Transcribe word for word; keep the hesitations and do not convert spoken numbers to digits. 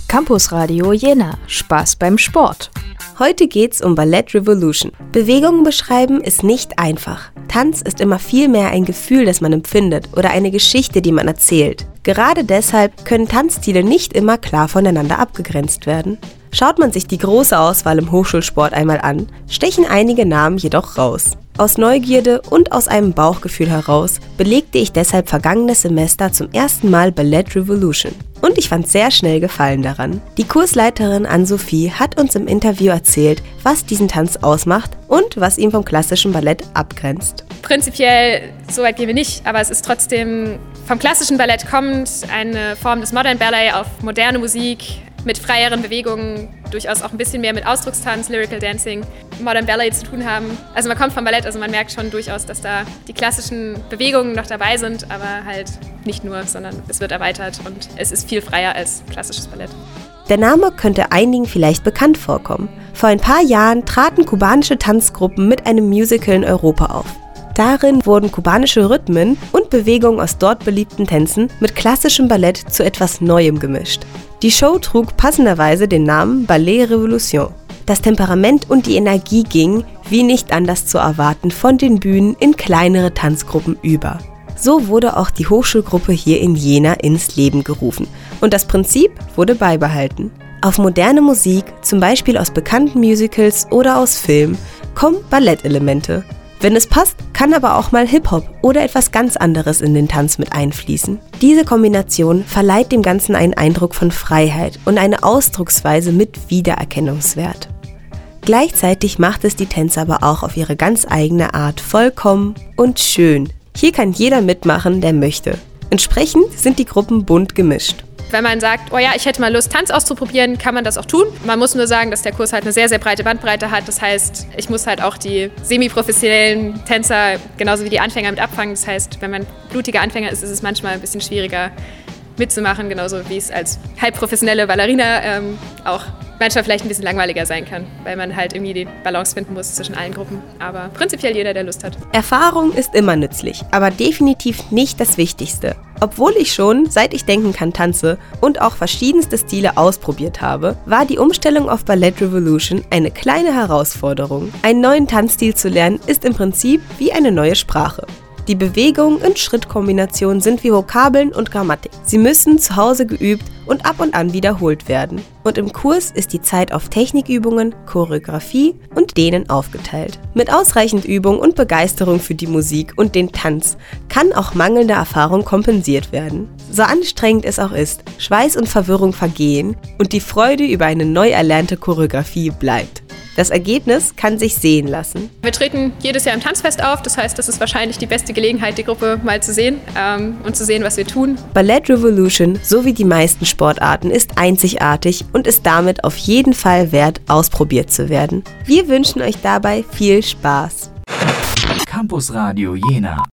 Campus Radio Jena. Spaß beim Sport. Heute geht's um Ballet Revolution. Bewegungen beschreiben ist nicht einfach. Tanz ist immer viel mehr ein Gefühl, das man empfindet oder eine Geschichte, die man erzählt. Gerade deshalb können Tanzstile nicht immer klar voneinander abgegrenzt werden. Schaut man sich die große Auswahl im Hochschulsport einmal an, stechen einige Namen jedoch raus. Aus Neugierde und aus einem Bauchgefühl heraus belegte ich deshalb vergangenes Semester zum ersten Mal Ballet Revolution. Und ich fand sehr schnell Gefallen daran. Die Kursleiterin Ann-Sophie hat uns im Interview erzählt, was diesen Tanz ausmacht und was ihn vom klassischen Ballett abgrenzt. Prinzipiell, so weit gehen wir nicht, aber es ist trotzdem vom klassischen Ballett kommend eine Form des Modern Ballet auf moderne Musik mit freieren Bewegungen, durchaus auch ein bisschen mehr mit Ausdruckstanz, Lyrical Dancing, Modern Ballet zu tun haben. Also man kommt vom Ballett, also man merkt schon durchaus, dass da die klassischen Bewegungen noch dabei sind, aber halt nicht nur, sondern es wird erweitert und es ist viel freier als klassisches Ballett. Der Name könnte einigen vielleicht bekannt vorkommen. Vor ein paar Jahren traten kubanische Tanzgruppen mit einem Musical in Europa auf. Darin wurden kubanische Rhythmen und Bewegungen aus dort beliebten Tänzen mit klassischem Ballett zu etwas Neuem gemischt. Die Show trug passenderweise den Namen Ballet Revolution. Das Temperament und die Energie ging, wie nicht anders zu erwarten, von den Bühnen in kleinere Tanzgruppen über. So wurde auch die Hochschulgruppe hier in Jena ins Leben gerufen und das Prinzip wurde beibehalten. Auf moderne Musik, zum Beispiel aus bekannten Musicals oder aus Filmen, kommen Ballettelemente. Wenn es passt, kann aber auch mal Hip-Hop oder etwas ganz anderes in den Tanz mit einfließen. Diese Kombination verleiht dem Ganzen einen Eindruck von Freiheit und eine Ausdrucksweise mit Wiedererkennungswert. Gleichzeitig macht es die Tänzer aber auch auf ihre ganz eigene Art vollkommen und schön. Hier kann jeder mitmachen, der möchte. Entsprechend sind die Gruppen bunt gemischt. Wenn man sagt, oh ja, ich hätte mal Lust, Tanz auszuprobieren, kann man das auch tun. Man muss nur sagen, dass der Kurs halt eine sehr, sehr breite Bandbreite hat. Das heißt, ich muss halt auch die semi-professionellen Tänzer genauso wie die Anfänger mit abfangen. Das heißt, wenn man blutiger Anfänger ist, ist es manchmal ein bisschen schwieriger mitzumachen, genauso wie es als halbprofessionelle Ballerina ähm, auch manchmal vielleicht ein bisschen langweiliger sein kann, weil man halt irgendwie die Balance finden muss zwischen allen Gruppen. Aber prinzipiell jeder, der Lust hat. Erfahrung ist immer nützlich, aber definitiv nicht das Wichtigste. Obwohl ich schon, seit ich denken kann, tanze und auch verschiedenste Stile ausprobiert habe, war die Umstellung auf Ballet Revolution eine kleine Herausforderung. Einen neuen Tanzstil zu lernen ist im Prinzip wie eine neue Sprache. Die Bewegungen und Schrittkombinationen sind wie Vokabeln und Grammatik. Sie müssen zu Hause geübt und ab und an wiederholt werden. Und im Kurs ist die Zeit auf Technikübungen, Choreografie und Dehnen aufgeteilt. Mit ausreichend Übung und Begeisterung für die Musik und den Tanz kann auch mangelnde Erfahrung kompensiert werden. So anstrengend es auch ist, Schweiß und Verwirrung vergehen und die Freude über eine neu erlernte Choreografie bleibt. Das Ergebnis kann sich sehen lassen. Wir treten jedes Jahr im Tanzfest auf, das heißt, das ist wahrscheinlich die beste Gelegenheit, die Gruppe mal zu sehen ähm, und zu sehen, was wir tun. Ballet Revolution, so wie die meisten Sportarten, ist einzigartig und ist damit auf jeden Fall wert, ausprobiert zu werden. Wir wünschen euch dabei viel Spaß. Campus Radio Jena.